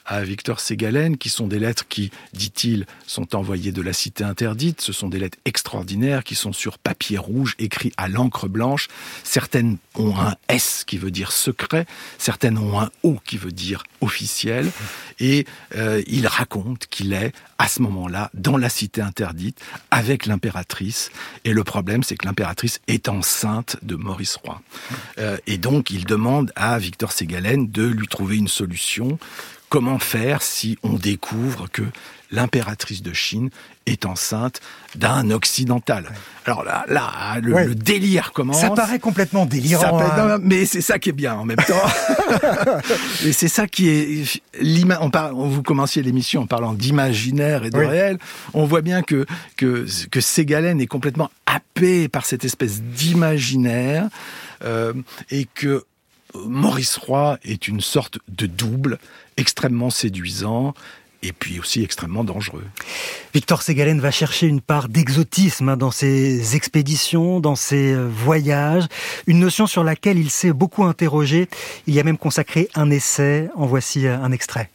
à Victor Ségalen, qui sont des lettres qui, dit-il, sont envoyées de la cité interdite. Ce sont des lettres extraordinaires qui sont sur papier rouge, écrites à l'encre blanche. Certaines ont un S qui veut dire secret, certaines ont un O qui veut dire officiel. Et il raconte qu'il est, à ce moment-là, dans la cité interdite, avec l'impératrice. Et le problème, c'est que l'impératrice est enceinte de Maurice Roy. Et donc, il demande à Victor Ségalen de lui trouver une solution. Comment faire si on découvre que l'impératrice de Chine est enceinte d'un occidental? Alors là, le délire commence. Ça paraît complètement délirant. Non, mais c'est ça qui est bien en même temps. Et c'est ça qui est... Vous commenciez l'émission en parlant d'imaginaire et de réel. On voit bien que Ségalen est complètement happé par cette espèce d'imaginaire et que Maurice Roy est une sorte de double extrêmement séduisant et puis aussi extrêmement dangereux. Victor Ségalen va chercher une part d'exotisme dans ses expéditions, dans ses voyages, une notion sur laquelle il s'est beaucoup interrogé. Il y a même consacré un essai. En voici un extrait.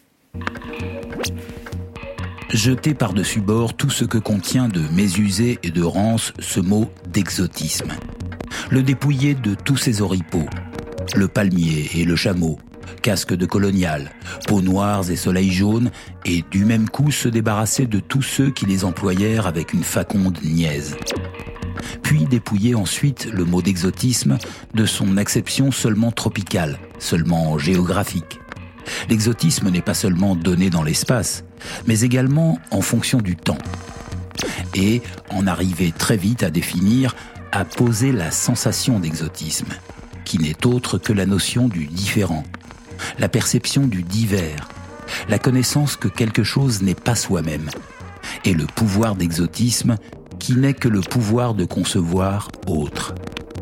Jeter par-dessus bord tout ce que contient de mésusé et de rance ce mot d'exotisme. Le dépouiller de tous ses oripeaux, le palmier et le chameau, casque de colonial, peaux noires et soleil jaune, et du même coup se débarrasser de tous ceux qui les employèrent avec une faconde niaise. Puis dépouiller ensuite le mot d'exotisme de son acception seulement tropicale, seulement géographique. L'exotisme n'est pas seulement donné dans l'espace, mais également en fonction du temps. Et en arriver très vite à définir, à poser la sensation d'exotisme, qui n'est autre que la notion du différent, la perception du divers, la connaissance que quelque chose n'est pas soi-même, et le pouvoir d'exotisme qui n'est que le pouvoir de concevoir autre.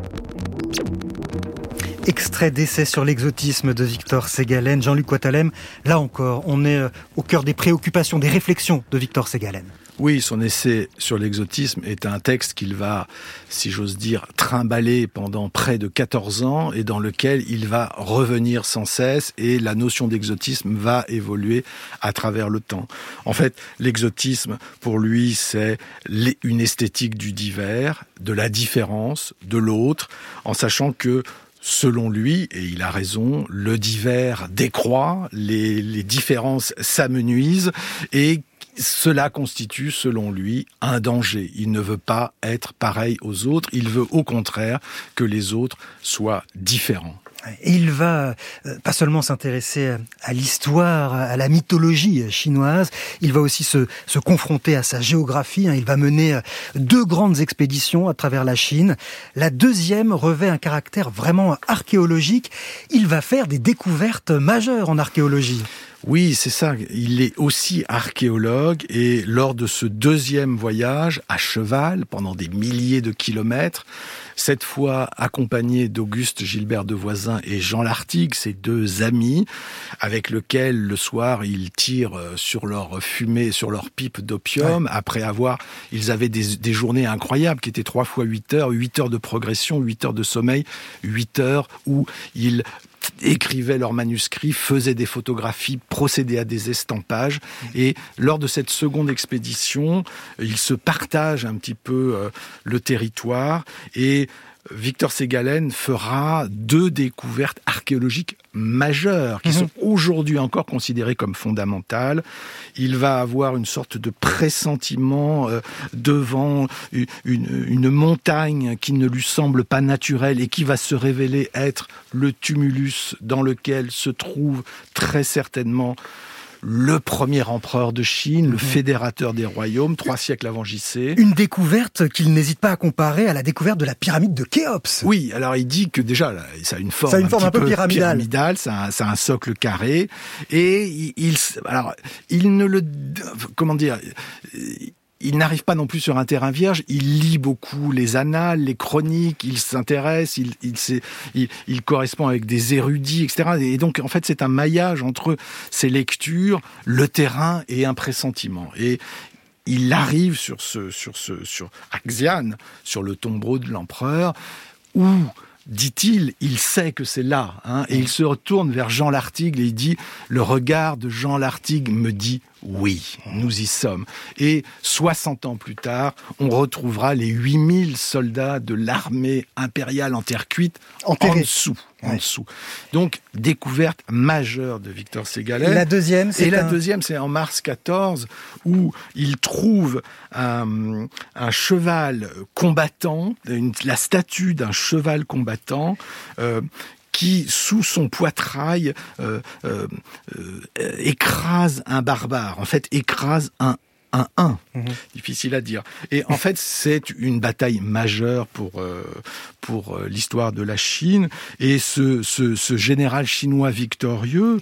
Extrait d'essai sur l'exotisme de Victor Ségalen. Jean-Luc Watalem, là encore, on est au cœur des préoccupations, des réflexions de Victor Ségalen. Oui, son essai sur l'exotisme est un texte qu'il va, si j'ose dire, trimballer pendant près de 14 ans et dans lequel il va revenir sans cesse et la notion d'exotisme va évoluer à travers le temps. En fait, l'exotisme, pour lui, c'est une esthétique du divers, de la différence, de l'autre, en sachant que selon lui, et il a raison, le divers décroît, les différences s'amenuisent et cela constitue, selon lui, un danger. Il ne veut pas être pareil aux autres, il veut au contraire que les autres soient différents. Et il va pas seulement s'intéresser à l'histoire, à la mythologie chinoise, il va aussi se confronter à sa géographie. Il va mener 2 grandes expéditions à travers la Chine. La deuxième revêt un caractère vraiment archéologique. Il va faire des découvertes majeures en archéologie. Oui, c'est ça. Il est aussi archéologue et lors de ce deuxième voyage à cheval pendant des milliers de kilomètres, cette fois accompagné d'Auguste Gilbert de Voisin et Jean Lartigue, ses 2 amis, avec lesquels le soir ils tirent sur leur fumée, sur leur pipe d'opium, après ils avaient des journées incroyables qui étaient 3 fois 8 heures, 8 heures de progression, 8 heures de sommeil, 8 heures où ils écrivaient leurs manuscrits, faisaient des photographies, procédaient à des estampages. Et lors de cette seconde expédition, ils se partagent un petit peu le territoire et Victor Ségalen fera 2 découvertes archéologiques majeures qui sont aujourd'hui encore considérées comme fondamentales. Il va avoir une sorte de pressentiment devant une montagne qui ne lui semble pas naturelle et qui va se révéler être le tumulus dans lequel se trouve très certainement le premier empereur de Chine, le fédérateur des royaumes, 3 siècles avant J.C. Une découverte qu'il n'hésite pas à comparer à la découverte de la pyramide de Khéops. Oui, alors il dit que déjà, ça a une forme, un peu pyramidale. Ça a un socle carré, et il ne le... Comment dire... Il n'arrive pas non plus sur un terrain vierge, il lit beaucoup les annales, les chroniques, il s'intéresse, il correspond avec des érudits, etc. Et donc, en fait, c'est un maillage entre ses lectures, le terrain et un pressentiment. Et il arrive sur Xi'an, sur le tombeau de l'empereur, où dit-il, il sait que c'est là, hein, et il se retourne vers Jean Lartigue et il dit « Le regard de Jean Lartigue me dit oui, nous y sommes ». Et 60 ans plus tard, on retrouvera les 8000 soldats de l'armée impériale en terre cuite en dessous. Donc, découverte majeure de Victor Ségalen. La deuxième, c'est en mars 14, où il trouve un cheval combattant, la statue d'un cheval combattant, qui, sous son poitrail, écrase un barbare. En fait, écrase un. Difficile à dire. Et en fait, c'est une bataille majeure pour l'histoire de la Chine. Et ce général chinois victorieux,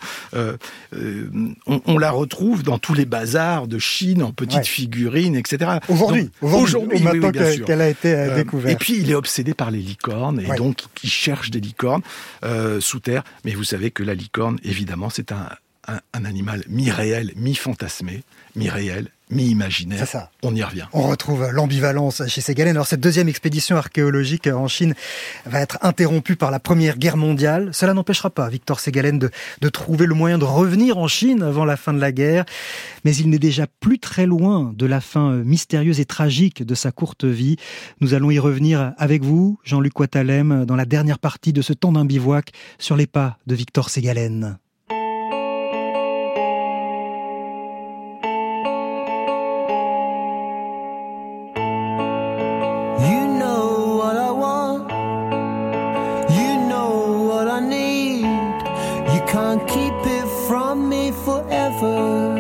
on la retrouve dans tous les bazars de Chine, en petites figurines, etc. Aujourd'hui, maintenant qu'elle a été découverte. Et puis, il est obsédé par les licornes, et donc il cherche des licornes sous terre. Mais vous savez que la licorne, évidemment, c'est un animal mi-réel, mi-fantasmé, mi-réel, mi-imaginaire. C'est ça. On y revient. On retrouve l'ambivalence chez Ségalen. Alors cette deuxième expédition archéologique en Chine va être interrompue par la Première Guerre mondiale. Cela n'empêchera pas Victor Ségalen de trouver le moyen de revenir en Chine avant la fin de la guerre. Mais il n'est déjà plus très loin de la fin mystérieuse et tragique de sa courte vie. Nous allons y revenir avec vous, Jean-Luc Ouattalem, dans la dernière partie de ce temps d'un bivouac sur les pas de Victor Ségalen. Can't keep it from me forever.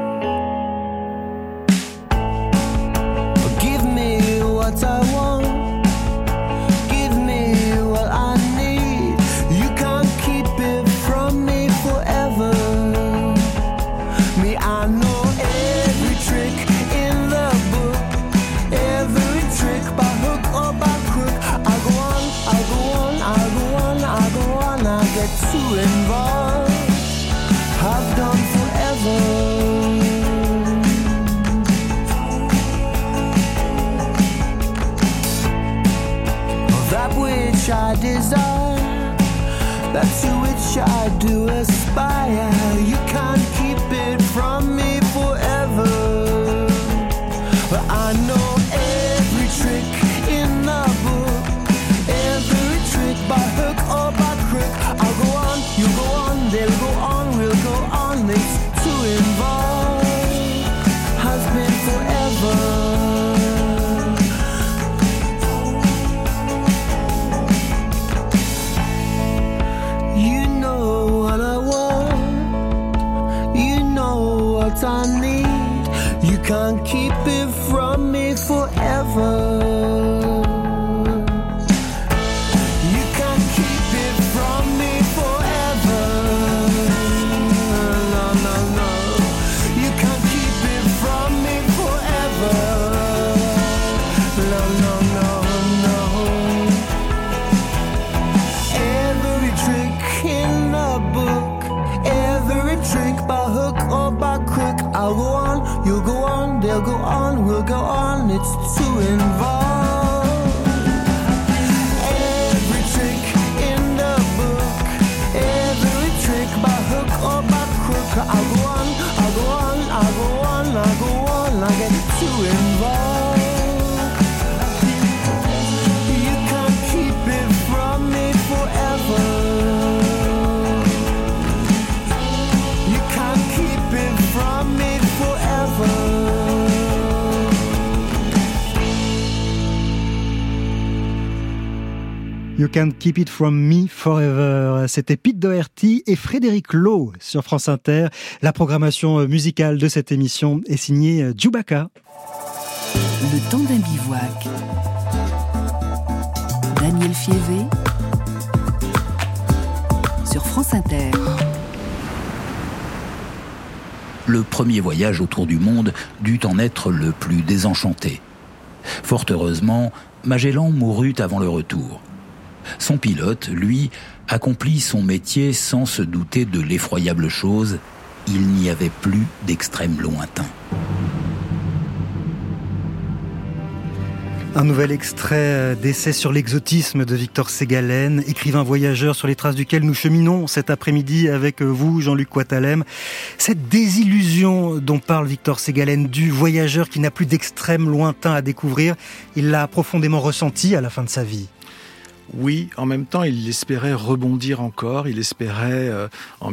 Give me what I want. Give me what I need. You can't keep it from me forever. Me, I know every trick in the book, every trick by hook or by crook. I go on, I go on, I go on, I go on. I get too involved. I've done forever. That which I desire, that to which I do aspire. You can't keep it from me forever. But I know every trick in the book, every trick by hook or by crook. I'll go on, you go on, they'll go on, we'll go on. It's too involved, has been forever. You know what I want, you know what I need. You can't keep it from me forever. I'll go on, you'll go on, they'll go on, we'll go on, it's too involved. Every trick in the book, every trick by hook or by crook. I'll go on, I'll go on, I'll go on, I'll go on, I get too involved. You can't keep it from me forever. You Can't Keep It From Me Forever. C'était Pete Doherty et Frédéric Lowe sur France Inter. La programmation musicale de cette émission est signée Djoubaka. Le temps d'un bivouac. Daniel Fievé sur France Inter. Le premier voyage autour du monde dut en être le plus désenchanté. Fort heureusement, Magellan mourut avant le retour. Son pilote, lui, accomplit son métier sans se douter de l'effroyable chose. Il n'y avait plus d'extrême lointain. Un nouvel extrait d'essai sur l'exotisme de Victor Ségalen, écrivain voyageur sur les traces duquel nous cheminons cet après-midi avec vous, Jean-Luc Coitalem. Cette désillusion dont parle Victor Ségalen, du voyageur qui n'a plus d'extrême lointain à découvrir, il l'a profondément ressenti à la fin de sa vie. Oui, en même temps, il espérait rebondir encore. Il espérait, en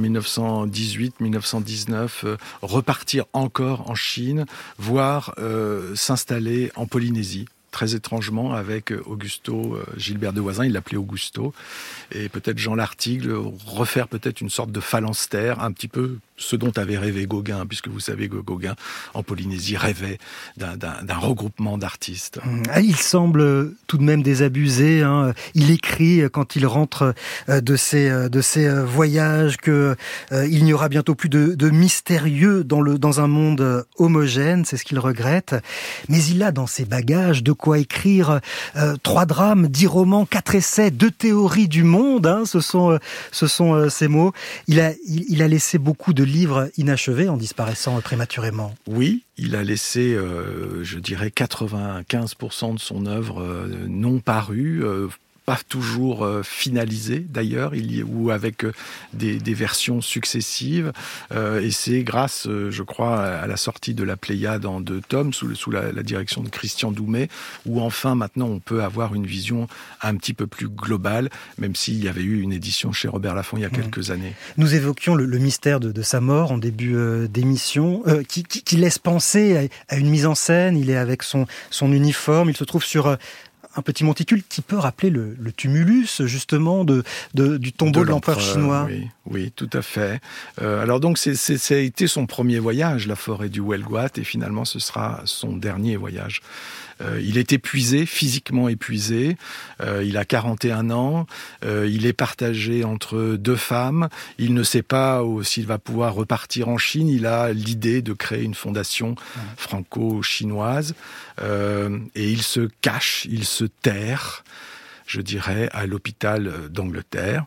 1918-1919, repartir encore en Chine, voire s'installer en Polynésie. Très étrangement, avec Augusto Gilbert de Voisin, il l'appelait Augusto, et peut-être Jean Lartigue, refaire peut-être une sorte de phalanstère, un petit peu ce dont avait rêvé Gauguin, puisque vous savez que Gauguin, en Polynésie, rêvait d'un regroupement d'artistes. Il semble tout de même désabusé. Il écrit, quand il rentre de ses voyages, que il n'y aura bientôt plus de mystérieux dans un monde homogène. C'est ce qu'il regrette. Mais il a dans ses bagages de quoi écrire 3 drames, 10 romans, 4 essais, 2 théories du monde. Ce sont ces mots. Il a laissé beaucoup de livres inachevés en disparaissant prématurément. Oui, il a laissé, je dirais, 95% de son œuvre non parue, pas toujours finalisée d'ailleurs, ou avec des versions successives. Et c'est grâce, je crois, à la sortie de la Pléiade en 2 tomes, sous la direction de Christian Doumet, où enfin maintenant on peut avoir une vision un petit peu plus globale, même s'il y avait eu une édition chez Robert Laffont il y a quelques années. Nous évoquions le mystère de sa mort en début d'émission, qui laisse penser à une mise en scène. Il est avec son uniforme, il se trouve sur un petit monticule qui peut rappeler le tumulus, justement, du tombeau de l'empereur chinois. Oui, tout à fait. Alors donc, ça a été son premier voyage, la forêt du Huelguat, et finalement, ce sera son dernier voyage. Il est épuisé, physiquement épuisé. Il a 41 ans. Il est partagé entre 2 femmes. Il ne sait pas s'il va pouvoir repartir en Chine. Il a l'idée de créer une fondation franco-chinoise. Et il se cache, il se terre, je dirais, à l'hôpital d'Angleterre,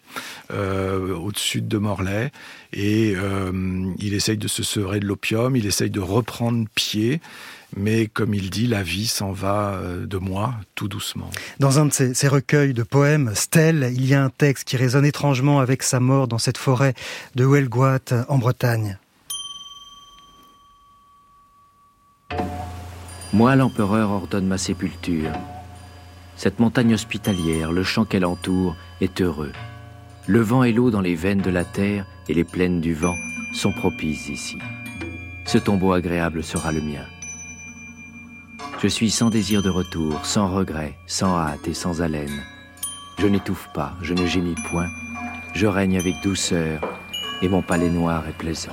au sud de Morlaix. Et il essaye de se sevrer de l'opium. Il essaye de reprendre pied. Mais comme il dit, la vie s'en va de moi, tout doucement. Dans un de ses recueils de poèmes, Stèle, il y a un texte qui résonne étrangement avec sa mort dans cette forêt de Huelguat, en Bretagne. Moi, l'empereur, ordonne ma sépulture. Cette montagne hospitalière, le champ qu'elle entoure, est heureux. Le vent et l'eau dans les veines de la terre et les plaines du vent sont propices ici. Ce tombeau agréable sera le mien. Je suis sans désir de retour, sans regret, sans hâte et sans haleine. Je n'étouffe pas, je ne gémis point. Je règne avec douceur et mon palais noir est plaisant.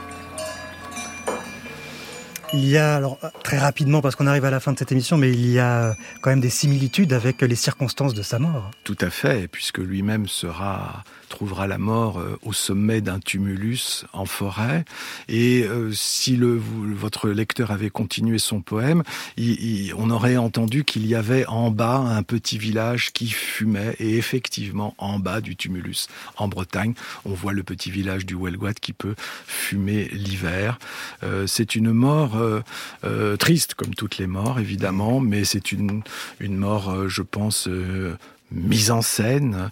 Il y a, alors très rapidement parce qu'on arrive à la fin de cette émission, mais il y a quand même des similitudes avec les circonstances de sa mort. Tout à fait, puisque lui-même trouvera la mort au sommet d'un tumulus en forêt. Et si votre lecteur avait continué son poème, on aurait entendu qu'il y avait en bas un petit village qui fumait. Et effectivement, en bas du tumulus, en Bretagne, on voit le petit village du Huelguat qui peut fumer l'hiver. C'est une mort triste, comme toutes les morts, évidemment, mais c'est une mort, je pense, mise en scène,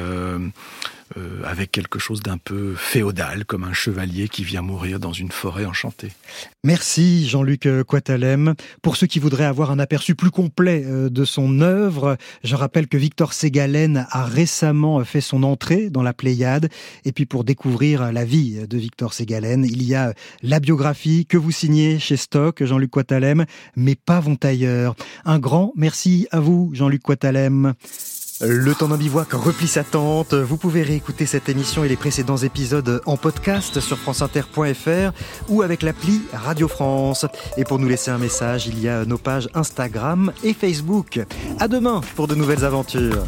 avec quelque chose d'un peu féodal, comme un chevalier qui vient mourir dans une forêt enchantée. Merci Jean-Luc Coitalem. Pour ceux qui voudraient avoir un aperçu plus complet de son œuvre, je rappelle que Victor Ségalen a récemment fait son entrée dans la Pléiade. Et puis pour découvrir la vie de Victor Ségalen, il y a la biographie que vous signez chez Stock, Jean-Luc Coitalem, Mes pas vont ailleurs. Un grand merci à vous, Jean-Luc Coitalem. Le temps d'un bivouac replie sa tente. Vous pouvez réécouter cette émission et les précédents épisodes en podcast sur franceinter.fr ou avec l'appli Radio France. Et pour nous laisser un message, il y a nos pages Instagram et Facebook. À demain pour de nouvelles aventures.